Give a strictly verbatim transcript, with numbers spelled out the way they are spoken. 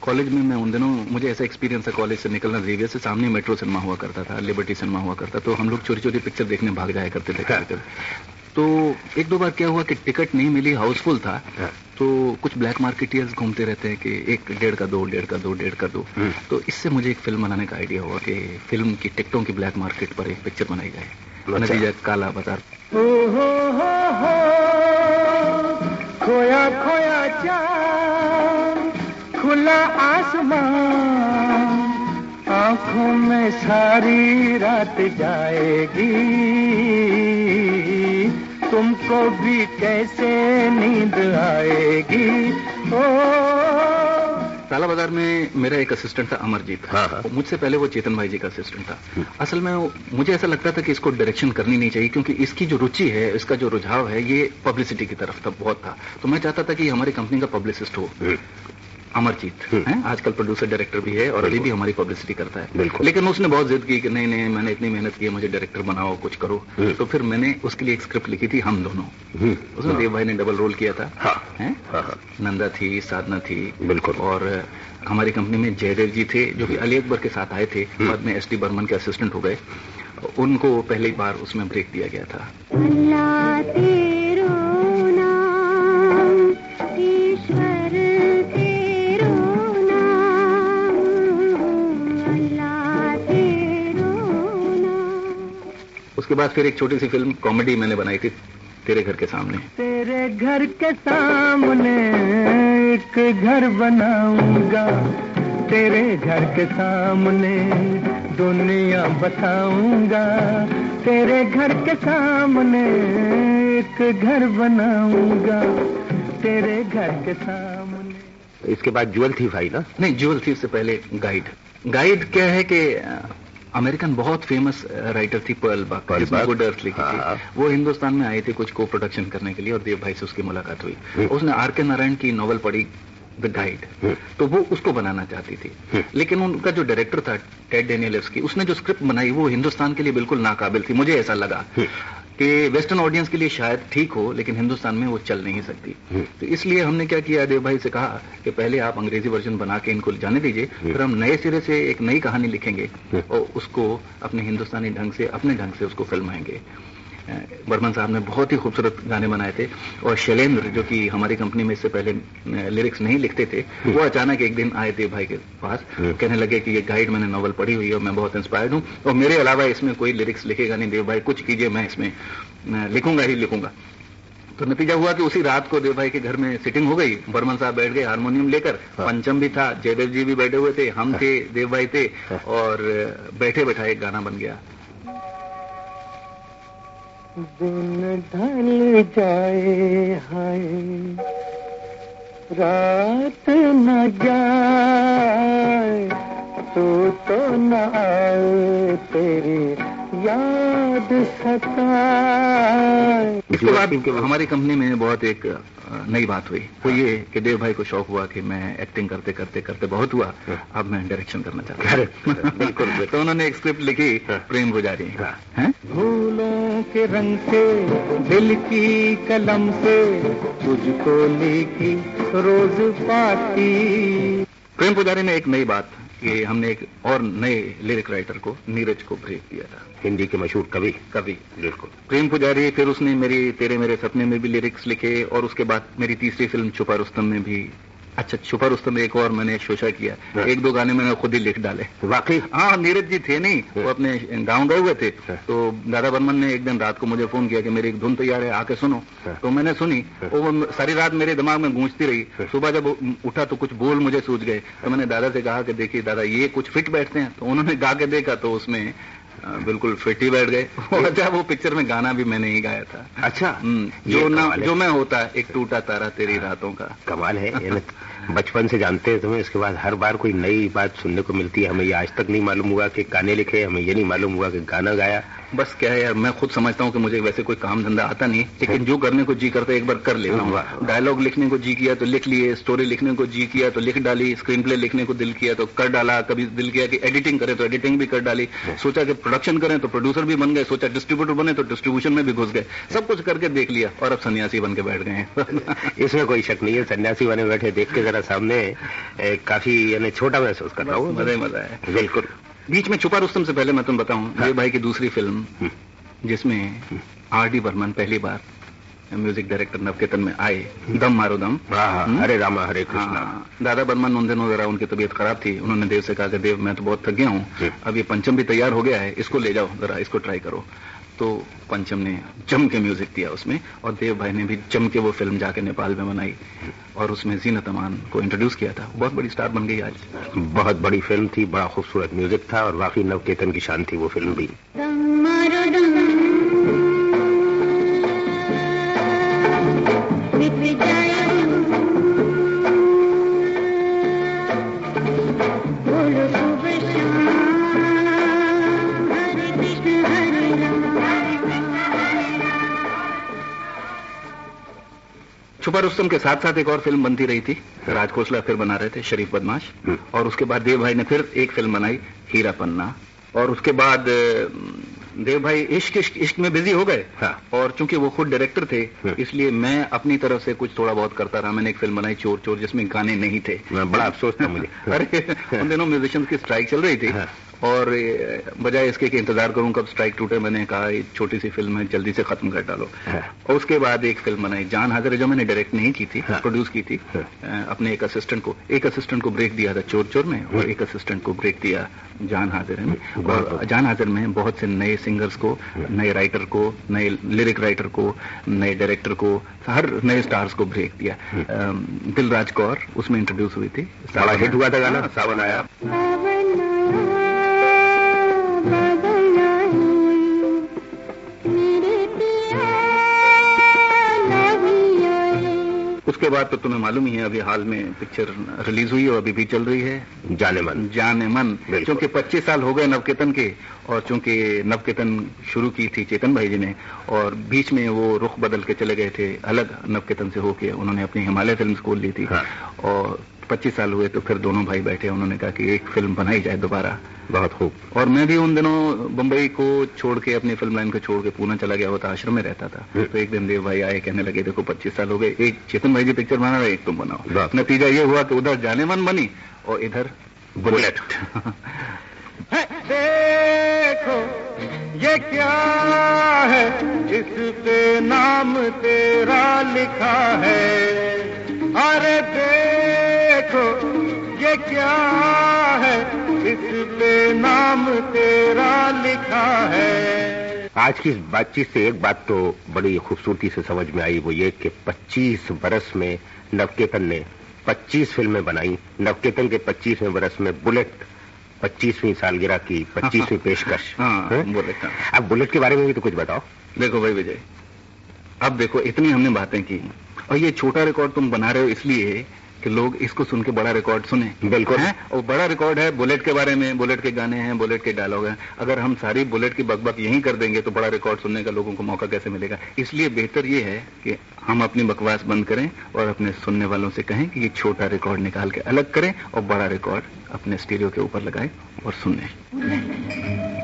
College में मैं उन दिनों, मुझे ऐसा एक्सपीरियंस है कॉलेज से निकलना, जेवियर से सामने मेट्रो सिनेमा हुआ करता था, लिबर्टी सिनेमा हुआ करता, तो हम लोग चोरी चोरी पिक्चर देखने भाग जाया करते थे। हाँ। तो एक दो बार क्या हुआ कि टिकट नहीं मिली, हाउसफुल था। हाँ। तो कुछ ब्लैक मार्केटियर्स घूमते रहते हैं कि एक डेढ़ का दो, डेढ़ का दो, डेढ़ का दो। तो इससे मुझे एक फिल्म बनाने का आइडिया हुआ कि फिल्म की टिकटों की ब्लैक मार्केट पर एक पिक्चर बनाई जाए। नतीजा काला बाजार। खोया खोया चांद, खुला आसमान, आंखों में सारी रात जाएगी, तुमको भी कैसे नींद आएगी। ओ काला बाजार में मेरा एक असिस्टेंट था अमरजीत। हाँ हाँ। मुझसे पहले वो चेतन भाई जी का असिस्टेंट था। असल में मुझे ऐसा लगता था कि इसको डायरेक्शन करनी नहीं चाहिए, क्योंकि इसकी जो रुचि है, इसका जो रुझाव है, ये पब्लिसिटी की तरफ था, बहुत था। तो मैं चाहता था कि हमारी कंपनी का पब्लिसिस्ट हो। अमरजीत है, आजकल प्रोड्यूसर डायरेक्टर भी है और अभी भी हमारी पब्लिसिटी करता है। लेकिन उसने बहुत जिद की कि नहीं नहीं, मैंने इतनी मेहनत की है, मुझे डायरेक्टर बनाओ, कुछ करो। तो फिर मैंने उसके लिए एक स्क्रिप्ट लिखी थी, हम दोनों। उसमें देव भाई ने डबल रोल किया था। है? नंदा थी, साधना थी, बिल्कुल। और हमारी कंपनी में जयदेव जी थे, जो कि अली अकबर के साथ आए थे, बाद में एस टी बर्मन के असिस्टेंट हो गए। उनको पहली बार उसमें ब्रेक दिया गया था। उसके बाद फिर एक छोटी सी फिल्म कॉमेडी मैंने बनाई थी, तेरे घर के सामने। तेरे घर के सामने एक घर बनाऊंगा, तेरे घर के सामने दुनिया बसाऊंगा, तेरे घर के सामने एक घर बनाऊंगा, तेरे घर के सामने। इसके बाद ज्वेल थीफ आई ना? नहीं, ज्वेल थीफ से पहले गाइड। गाइड क्या है कि अमेरिकन बहुत फेमस राइटर थी पर्ल बक, जिसने गुड अर्थ लिखी थी। वो हिंदुस्तान में आई थी कुछ को प्रोडक्शन करने के लिए, और देव भाई से उसकी मुलाकात हुई। उसने आर के नारायण की नॉवल पढ़ी, द गाइड, तो वो उसको बनाना चाहती थी। लेकिन उनका जो डायरेक्टर था टेड डेनियल्सकी, उसने जो स्क्रिप्ट बनाई वो हिंदुस्तान के लिए बिल्कुल नाकाबिल थी। मुझे ऐसा लगा कि वेस्टर्न ऑडियंस के लिए शायद ठीक हो, लेकिन हिंदुस्तान में वो चल नहीं सकती। तो इसलिए हमने क्या किया, देव भाई से कहा कि पहले आप अंग्रेजी वर्जन बना के इनको जाने दीजिए, फिर हम नए सिरे से एक नई कहानी लिखेंगे और उसको अपने हिंदुस्तानी ढंग से, अपने ढंग से उसको फिल्माएंगे। बर्मन साहब ने बहुत ही खूबसूरत गाने बनाए थे, और शैलेंद्र जो कि हमारी कंपनी में इससे पहले लिरिक्स नहीं लिखते थे, वो अचानक एक दिन आए देव भाई के पास, कहने लगे कि ये गाइड मैंने नॉवल पढ़ी हुई है और मैं बहुत इंस्पायर्ड हूँ, और मेरे अलावा इसमें कोई लिरिक्स लिखेगा नहीं देव भाई, कुछ कीजिए, मैं इसमें लिखूंगा ही लिखूंगा। तो नतीजा हुआ कि उसी रात को देव भाई के घर में सिटिंग हो गई। बर्मन साहब बैठ गए हारमोनियम लेकर, पंचम भी था, जयदेव जी भी बैठे हुए थे, हम थे, देव भाई थे, और बैठे बैठाए एक गाना बन गया। दिन ढल जाए हाय, रात न जाए, तू तो न आए, तेरी याद सताए। इसके बाद हमारी कंपनी में बहुत एक नई बात हुई, वो ये कि देव भाई को शौक हुआ कि मैं एक्टिंग करते करते करते बहुत हुआ, अब मैं डायरेक्शन करना चाहता हूँ। बिल्कुल। तो उन्होंने एक स्क्रिप्ट लिखी, प्रेम पुजारी। फूलों के रंग से, दिल की कलम से, तुझको लिखी रोज पाती। प्रेम पुजारी में एक नई बात कि हमने एक और नए लिरिक राइटर को, नीरज को ब्रेक दिया था, हिंदी के मशहूर कवि कवि बिल्कुल प्रेम पुजारी। फिर उसने मेरी तेरे मेरे सपने में भी लिरिक्स लिखे, और उसके बाद मेरी तीसरी फिल्म छुपा रुस्तम में भी, अच्छा छुपा रुस्तम में एक और मैंने शोशा किया, एक दो गाने मैंने खुद ही लिख डाले। वाकई? हाँ, नीरज जी थे नहीं, वो अपने गांव गए हुए थे। तो दादा बर्मन ने एक दिन रात को मुझे फोन किया कि मेरी एक धुन तैयार है, आके सुनो। तो मैंने सुनी, वो सारी रात मेरे दिमाग में गूंजती रही। सुबह जब उठा तो कुछ बोल मुझे सूझ गए, तो मैंने दादा से कहा कि देखिए दादा, ये कुछ फिट बैठते हैं। तो उन्होंने गा के देखा तो उसमें बिल्कुल फिट ही बैठ गए। अच्छा, वो पिक्चर में गाना भी मैंने ही गाया था। अच्छा, जो ना जो मैं होता, एक टूटा तारा तेरी रातों का। कमाल है। बचपन से जानते हैं तुम्हें, इसके बाद हर बार कोई नई बात सुनने को मिलती है। हमें ये आज तक नहीं मालूम हुआ कि गाने लिखे, हमें ये नहीं मालूम हुआ कि गाना गाया। बस क्या है यार, मैं खुद समझता हूँ कि मुझे वैसे कोई काम धंधा आता नहीं, लेकिन जो करने को जी करता है एक बार कर लेता हूँ। डायलॉग लिखने को जी किया तो लिख लिए, स्टोरी लिखने को जी किया तो लिख डाली, स्क्रीन प्ले लिखने को दिल किया तो कर डाला, कभी दिल किया कि एडिटिंग करें तो एडिटिंग भी कर डाली, सोचा कि प्रोडक्शन करें तो प्रोड्यूसर भी बन गए, सोचा डिस्ट्रीब्यूटर बने तो डिस्ट्रीब्यूशन में भी घुस गए, सब कुछ करके देख लिया और अब सन्यासी बन के बैठ गए हैं। इसमें कोई शक नहीं है, सन्यासी बने बैठे देख के जरा सामने काफी यानी छोटा महसूस कर रहा हूँ। मजा ही मजा है। बिल्कुल। बीच में छुपा रुस्तम से पहले मैं तुम बताऊं, देव भाई की दूसरी फिल्म जिसमें आर डी बर्मन पहली बार म्यूजिक डायरेक्टर नवकेतन में आए, दम मारो दम। हरे रामा हरे कृष्णा। दादा बर्मन उन दिनों जरा उनकी तबीयत खराब थी, उन्होंने देव से कहा कि देव मैं तो बहुत थक गया हूँ, अब ये पंचम भी तैयार हो गया है, इसको ले जाओ जरा, इसको ट्राई करो। तो पंचम ने जम के म्यूजिक दिया उसमें, और देव भाई ने भी जम के वो फिल्म जाके नेपाल में बनाई और उसमें जीनत अमान को इंट्रोड्यूस किया था। बहुत बड़ी स्टार बन गई आज। बहुत बड़ी फिल्म थी, बड़ा खूबसूरत म्यूजिक था और वाकई नवकेतन की शान थी वो फिल्म भी। छुपा रुस्तम के साथ साथ एक और फिल्म बनती रही थी, राज खोसला फिर बना रहे थे शरीफ बदमाश, और उसके बाद देव भाई ने फिर एक फिल्म बनाई हीरा पन्ना, और उसके बाद देव भाई इश्क इश्क इश्क में बिजी हो गए। हाँ। और चूंकि वो खुद डायरेक्टर थे इसलिए मैं अपनी तरफ से कुछ थोड़ा बहुत करता रहा। मैंने एक फिल्म बनाई चोर चोर जिसमें गाने नहीं थे, बड़ा अफसोस था मुझे। अरे उन दिनों म्यूजिशियंस की स्ट्राइक चल रही थी। हाँ। और बजाय इसके कि इंतजार करूं कब स्ट्राइक टूटे, मैंने कहा ये छोटी सी फिल्म है जल्दी से खत्म कर डालो। हाँ। और उसके बाद एक फिल्म बनाई जान हाजिर है, जो मैंने डायरेक्ट नहीं की थी। हाँ। प्रोड्यूस की थी। हाँ। अपने एक असिस्टेंट को एक असिस्टेंट को ब्रेक दिया था चोर चोर में, और एक असिस्टेंट को ब्रेक दिया जान हाजिर में। और जान हाजिर में बहुत से नए सिंगर्स को, नए राइटर को, नए लिरिक राइटर को, नए डायरेक्टर को, हर नए स्टार्स को ब्रेक दिया। दिलराज कौर उसमें इंट्रोड्यूस हुई थी, बड़ा हिट हुआ था गाना सावन आया। उसके बाद तो तुम्हें मालूम ही है अभी हाल में पिक्चर रिलीज हुई और अभी भी चल रही है, जाने मन। जाने मन। क्योंकि पच्चीस साल हो गए नवकेतन के, और चूंकि नवकेतन शुरू की थी चेतन भाई जी ने, और बीच में वो रुख बदल के चले गए थे, अलग नवकेतन से होके उन्होंने अपनी हिमालय फिल्म स्कूल ली थी। हाँ। और पच्चीस साल हुए तो फिर दोनों भाई बैठे, उन्होंने कहा कि एक फिल्म बनाई जाए दोबारा। बहुत खूब। और मैं भी उन दिनों बंबई को छोड़ के, अपनी फिल्म लाइन को छोड़ के पूना चला गया होता, आश्रम में रहता था। तो एक दिन देव भाई आए, कहने लगे देखो पच्चीस साल हो गए, एक चेतन भाई जी पिक्चर बना रहे, एक तुम बनाओ। नतीजा ये हुआ कि उधर जाने मन बनी और इधर बुलेट। देखो ये क्या है, इस पे नाम तेरा लिखा है। अरे देखो ये क्या है, इस पे नाम तेरा लिखा है। आज की बातचीत से एक बात तो बड़ी खूबसूरती से समझ में आई, वो ये कि पच्चीस बरस में नवकेतन ने पच्चीस फिल्में बनाई। नवकेतन के पच्चीसवें बरस में बुलेट पच्चीसवीं सालगिरह की पच्चीसवीं पेशकश। हाँ, बुलेट। अब बुलेट के बारे में भी तो कुछ बताओ। देखो भाई विजय, अब देखो इतनी हमने बातें की, और ये छोटा रिकॉर्ड तुम बना रहे हो इसलिए कि लोग इसको सुन के बड़ा रिकॉर्ड सुने। बिल्कुल है, और बड़ा रिकॉर्ड है बुलेट के बारे में, बुलेट के गाने हैं, बुलेट के डायलॉग हैं। अगर हम सारी बुलेट की बकबक यहीं कर देंगे तो बड़ा रिकॉर्ड सुनने का लोगों को मौका कैसे मिलेगा। इसलिए बेहतर ये है कि हम अपनी बकवास बंद करें और अपने सुनने वालों से कहें कि ये छोटा रिकॉर्ड निकाल के अलग करें और बड़ा रिकॉर्ड अपने स्टीरियो के ऊपर लगाएं और सुने।